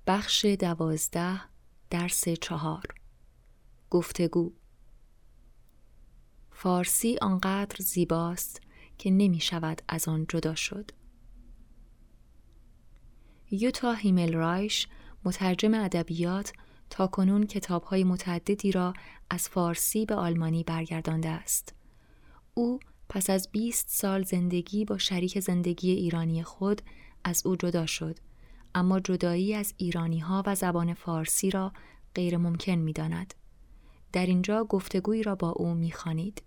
بخش 12 درس 4 گفتگو. فارسی آنقدر زیباست که نمی شود از آن جدا شد. یوتا هیملرایش، مترجم ادبیات، تاکنون کتاب‌های متعددی را از فارسی به آلمانی برگردانده است. او پس از 20 سال زندگی با شریک زندگی ایرانی خود از او جدا شد، اما جدایی از ایرانی‌ها و زبان فارسی را غیر ممکن می‌داند. در اینجا گفتگویی را با او می‌خوانید.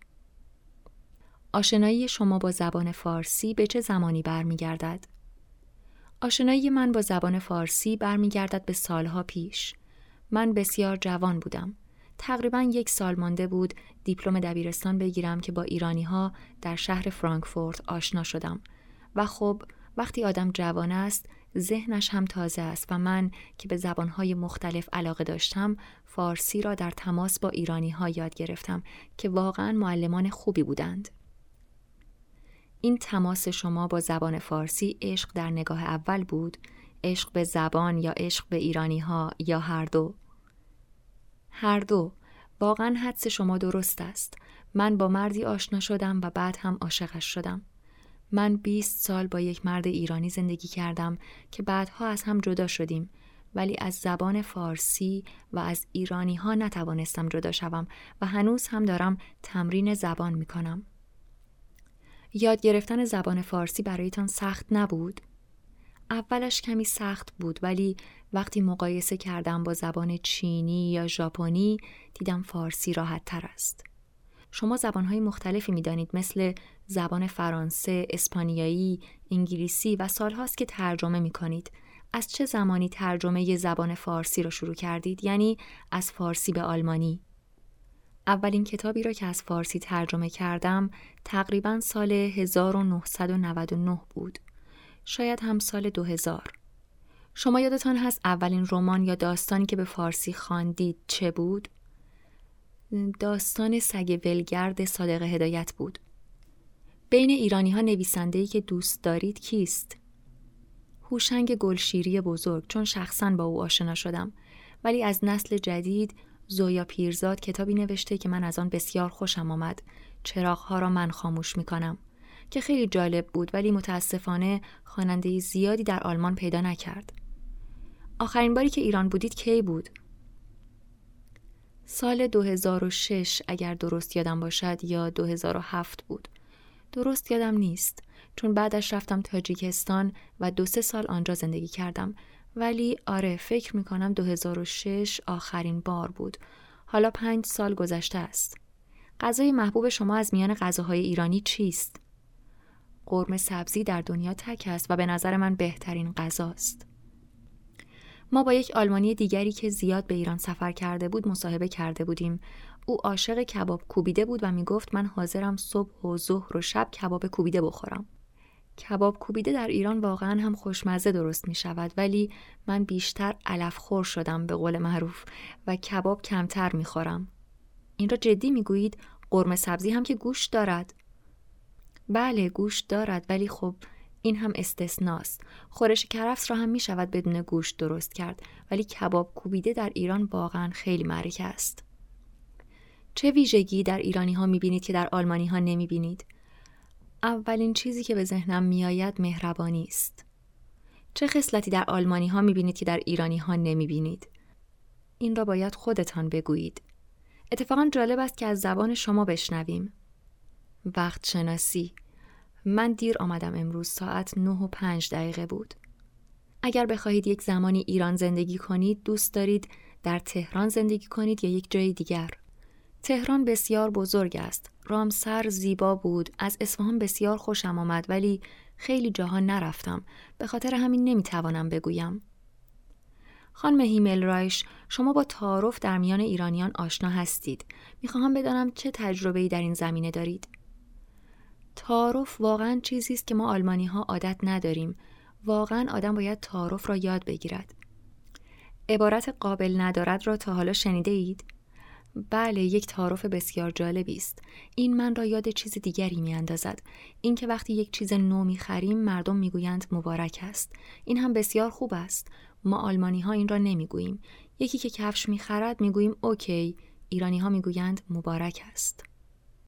آشنایی شما با زبان فارسی به چه زمانی برمیگردد؟ آشنایی من با زبان فارسی برمیگردد به سالها پیش. من بسیار جوان بودم. تقریباً 1 سال مانده بود دیپلم دبیرستان بگیرم که با ایرانی‌ها در شهر فرانکفورت آشنا شدم. و خب وقتی آدم جوان است، ذهنش هم تازه است و من که به زبان‌های مختلف علاقه داشتم، فارسی را در تماس با ایرانی‌ها یاد گرفتم که واقعاً معلمان خوبی بودند. این تماس شما با زبان فارسی عشق در نگاه اول بود؟ عشق به زبان یا عشق به ایرانی‌ها یا هر دو؟ هر دو. واقعاً حدس شما درست است. من با مردی آشنا شدم و بعد هم عاشقش شدم. من 20 سال با یک مرد ایرانی زندگی کردم که بعدها از هم جدا شدیم، ولی از زبان فارسی و از ایرانی‌ها نتوانستم جدا شوم و هنوز هم دارم تمرین زبان می‌کنم. یاد گرفتن زبان فارسی برایتان سخت نبود؟ اولش کمی سخت بود، ولی وقتی مقایسه کردم با زبان چینی یا ژاپنی دیدم فارسی راحت تر است. شما زبانهای مختلفی می‌دانید، مثل زبان فرانسه، اسپانیایی، انگلیسی و سالهاست که ترجمه می‌کنید. از چه زمانی ترجمه زبان فارسی را شروع کردید؟ یعنی از فارسی به آلمانی. اولین کتابی را که از فارسی ترجمه کردم تقریباً سال 1999 بود. شاید هم سال 2000. شما یادتان هست اولین رمان یا داستانی که به فارسی خواندید چه بود؟ داستان سگ ولگرد صادق هدایت بود. بین ایرانی‌ها نویسنده‌ای که دوست دارید کیست؟ هوشنگ گلشیری بزرگ، چون شخصاً با او آشنا شدم. ولی از نسل جدید زویا پیرزاد کتابی نوشته که من از آن بسیار خوشم آمد. چراغ‌ها را من خاموش می‌کنم، که خیلی جالب بود، ولی متاسفانه خواننده زیادی در آلمان پیدا نکرد. آخرین باری که ایران بودید کی بود؟ سال 2006 اگر درست یادم باشد، یا 2007 بود. درست یادم نیست، چون بعدش رفتم تاجیکستان و 2-3 سال آنجا زندگی کردم. ولی آره، فکر میکنم 2006 آخرین بار بود. حالا 5 سال گذشته است. غذای محبوب شما از میان غذاهای ایرانی چیست؟ قرمه سبزی در دنیا تک است و به نظر من بهترین غذاست. ما با یک آلمانی دیگری که زیاد به ایران سفر کرده بود مصاحبه کرده بودیم. او عاشق کباب کوبیده بود و میگفت من حاضرم صبح و ظهر و شب کباب کوبیده بخورم. کباب کوبیده در ایران واقعا هم خوشمزه درست می شود، ولی من بیشتر علف خور شدم به قول معروف و کباب کمتر می خورم. این را جدی می گویید؟ قرمه سبزی هم که گوشت دارد. بله گوشت دارد، ولی خب این هم استثناست. خورش کرفس را هم می شود بدون گوشت درست کرد، ولی کباب کوبیده در ایران واقعا خیلی معرکه است. چه ویژگی در ایرانی ها می بینید که در آلمانی ها نمی بینید؟ اولین چیزی که به ذهنم می آید مهربانی است. چه خصلتی در آلمانی ها می بینید که در ایرانی ها نمی بینید؟ این را باید خودتان بگویید. اتفاقا جالب است که از زبان شما بشنویم. وقت شناسی. من دیر آمدم امروز، ساعت 9:05 بود. اگر بخواهید یک زمانی ایران زندگی کنید، دوست دارید در تهران زندگی کنید یا یک جای دیگر؟ تهران بسیار بزرگ است. رامسر زیبا بود. از اصفهان بسیار خوشم آمد، ولی خیلی جاها نرفتم. به خاطر همین نمیتوانم بگویم. خانم هیملرایش، شما با تعارف در میان ایرانیان آشنا هستید. میخواهم بدانم چه تجربه‌ای در این زمینه دارید؟ تعارف واقعاً چیزی است که ما آلمانی‌ها عادت نداریم. واقعاً آدم باید تعارف را یاد بگیرد. عبارت قابل ندارد را تا حالا شنیده اید؟ بله، یک تعارف بسیار جالبی است. این من را یاد چیز دیگری میاندازد. این که وقتی یک چیز نو می‌خریم مردم میگویند مبارک است. این هم بسیار خوب است. ما آلمانی ها این را نمیگوییم. یکی که کفش میخرد میگوییم اوکی، ایرانی ها میگویند مبارک است.